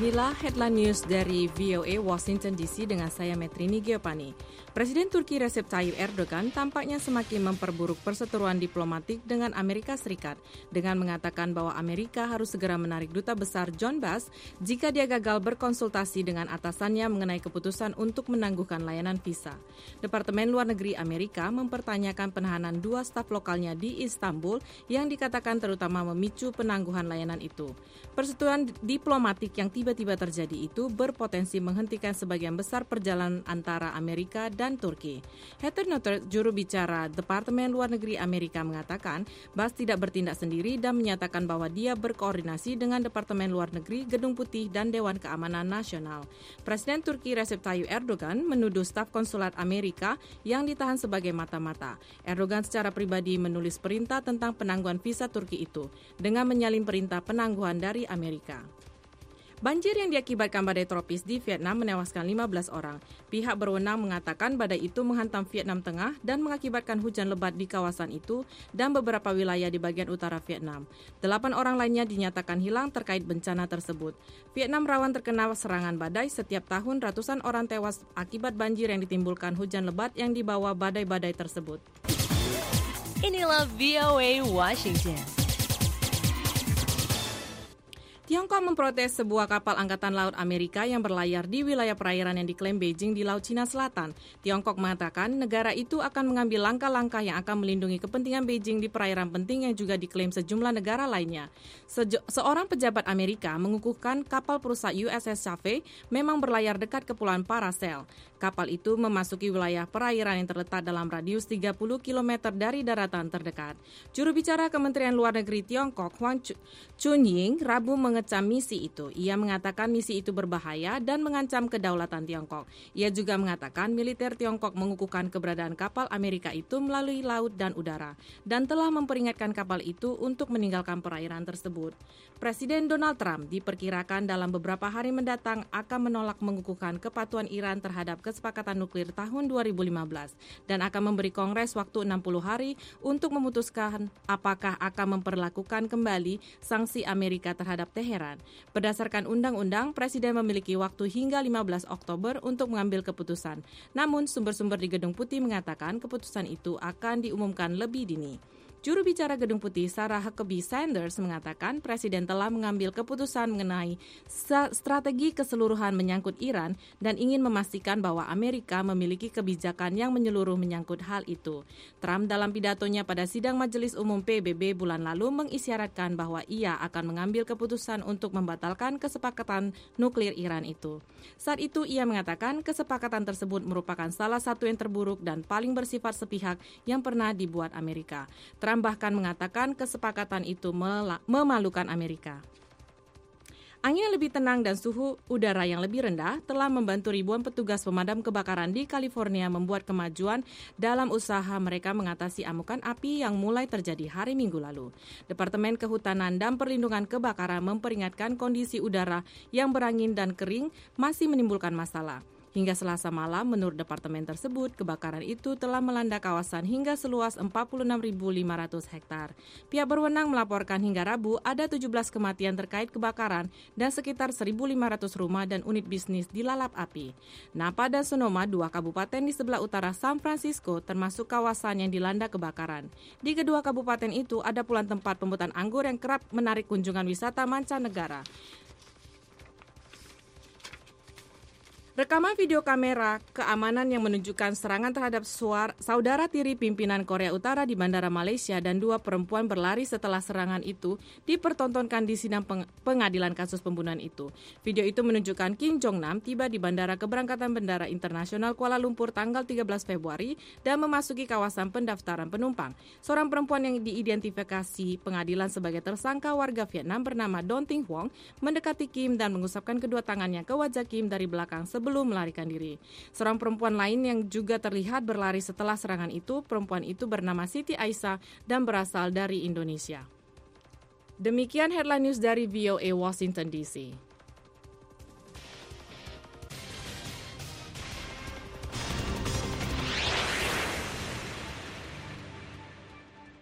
Inilah headline news dari VOA Washington DC dengan saya Metrini Giopani. Presiden Turki Recep Tayyip Erdogan tampaknya semakin memperburuk perseteruan diplomatik dengan Amerika Serikat dengan mengatakan bahwa Amerika harus segera menarik Duta Besar John Bass jika dia gagal berkonsultasi dengan atasannya mengenai keputusan untuk menangguhkan layanan visa. Departemen Luar Negeri Amerika mempertanyakan penahanan 2 staf lokalnya di Istanbul yang dikatakan terutama memicu penangguhan layanan itu. Perseteruan diplomatik yang tiba-tiba terjadi itu berpotensi menghentikan sebagian besar perjalanan antara Amerika dan Turki. Heather Nauert, juru bicara Departemen Luar Negeri Amerika mengatakan Bass tidak bertindak sendiri dan menyatakan bahwa dia berkoordinasi dengan Departemen Luar Negeri, Gedung Putih, dan Dewan Keamanan Nasional. Presiden Turki Recep Tayyip Erdogan menuduh staf konsulat Amerika yang ditahan sebagai mata-mata. Erdogan secara pribadi menulis perintah tentang penangguhan visa Turki itu dengan menyalin perintah penangguhan dari Amerika. Banjir yang diakibatkan badai tropis di Vietnam menewaskan 15 orang. Pihak berwenang mengatakan badai itu menghantam Vietnam Tengah dan mengakibatkan hujan lebat di kawasan itu dan beberapa wilayah di bagian utara Vietnam. 8 orang lainnya dinyatakan hilang terkait bencana tersebut. Vietnam rawan terkena serangan badai. Setiap tahun ratusan orang tewas akibat banjir yang ditimbulkan hujan lebat yang dibawa badai-badai tersebut. Inilah VOA Washington. Tiongkok memprotes sebuah kapal Angkatan Laut Amerika yang berlayar di wilayah perairan yang diklaim Beijing di Laut Cina Selatan. Tiongkok mengatakan negara itu akan mengambil langkah-langkah yang akan melindungi kepentingan Beijing di perairan penting yang juga diklaim sejumlah negara lainnya. Seorang pejabat Amerika mengukuhkan kapal perusak USS Chavez memang berlayar dekat Kepulauan Paracel. Kapal itu memasuki wilayah perairan yang terletak dalam radius 30 km dari daratan terdekat. Juru bicara Kementerian Luar Negeri Tiongkok, Huang Chunying, Rabu mengecam misi itu. Ia mengatakan misi itu berbahaya dan mengancam kedaulatan Tiongkok. Ia juga mengatakan militer Tiongkok mengukuhkan keberadaan kapal Amerika itu melalui laut dan udara dan telah memperingatkan kapal itu untuk meninggalkan perairan tersebut. Presiden Donald Trump diperkirakan dalam beberapa hari mendatang akan menolak mengukuhkan kepatuhan Iran terhadap kesepakatan nuklir tahun 2015 dan akan memberi Kongres waktu 60 hari untuk memutuskan apakah akan memperlakukan kembali sanksi Amerika terhadap Teheran. Berdasarkan undang-undang, Presiden memiliki waktu hingga 15 Oktober untuk mengambil keputusan. Namun, sumber-sumber di Gedung Putih mengatakan keputusan itu akan diumumkan lebih dini. Juru bicara Gedung Putih Sarah Huckabee Sanders mengatakan Presiden telah mengambil keputusan mengenai strategi keseluruhan menyangkut Iran dan ingin memastikan bahwa Amerika memiliki kebijakan yang menyeluruh menyangkut hal itu. Trump dalam pidatonya pada sidang Majelis Umum PBB bulan lalu mengisyaratkan bahwa ia akan mengambil keputusan untuk membatalkan kesepakatan nuklir Iran itu. Saat itu ia mengatakan kesepakatan tersebut merupakan salah satu yang terburuk dan paling bersifat sepihak yang pernah dibuat Amerika. Trump bahkan mengatakan kesepakatan itu memalukan Amerika. Angin yang lebih tenang dan suhu udara yang lebih rendah telah membantu ribuan petugas pemadam kebakaran di California membuat kemajuan dalam usaha mereka mengatasi amukan api yang mulai terjadi hari Minggu lalu. Departemen Kehutanan dan Perlindungan Kebakaran memperingatkan kondisi udara yang berangin dan kering masih menimbulkan masalah. Hingga Selasa malam, menurut departemen tersebut, kebakaran itu telah melanda kawasan hingga seluas 46.500 hektar. Pihak berwenang melaporkan hingga Rabu ada 17 kematian terkait kebakaran dan sekitar 1.500 rumah dan unit bisnis dilalap api. Napa dan Sonoma, 2 kabupaten di sebelah utara San Francisco, termasuk kawasan yang dilanda kebakaran. Di kedua kabupaten itu ada pula tempat pembuatan anggur yang kerap menarik kunjungan wisata mancanegara. Rekaman video kamera keamanan yang menunjukkan serangan terhadap saudara tiri pimpinan Korea Utara di Bandara Malaysia dan 2 perempuan berlari setelah serangan itu dipertontonkan di sidang pengadilan kasus pembunuhan itu. Video itu menunjukkan Kim Jong-nam tiba di Bandara Keberangkatan Bandara Internasional Kuala Lumpur tanggal 13 Februari dan memasuki kawasan pendaftaran penumpang. Seorang perempuan yang diidentifikasi pengadilan sebagai tersangka warga Vietnam bernama Don Ting Huong mendekati Kim dan mengusapkan kedua tangannya ke wajah Kim dari belakang sebelum melarikan diri. Seorang perempuan lain yang juga terlihat berlari setelah serangan itu, perempuan itu bernama Siti Aisyah dan berasal dari Indonesia. Demikian headline news dari VOA Washington DC.